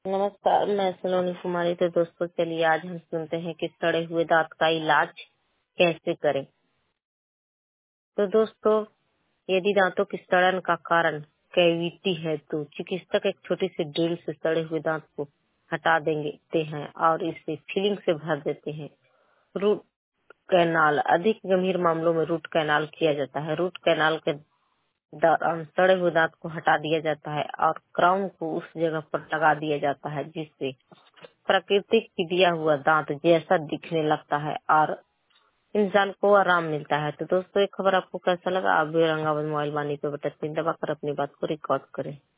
नमस्कार, मैं सलोनी कुमारी। तो दोस्तों चलिए आज हम सुनते हैं कि सड़े हुए दांत का इलाज कैसे करें। तो दोस्तों, यदि दांतों की सड़न का कारण कैविटी है तो चिकित्सक एक छोटी सी ड्रिल से सड़े हुए दांत को हटा देते हैं और इसे फिलिंग से भर देते हैं। रूट कैनाल, अधिक गंभीर मामलों में रूट कैनाल किया जाता है। रूट कैनाल के दौरान सड़े हुए दांत को हटा दिया जाता है और क्राउन को उस जगह पर लगा दिया जाता है जिससे प्राकृतिक दिया हुआ दांत जैसा दिखने लगता है और इंसान को आराम मिलता है। तो दोस्तों, एक खबर आपको कैसा लगा? आप भी औरंगाबाद मोबाइल वाणी पे बटन दबाकर अपनी बात को रिकॉर्ड करें।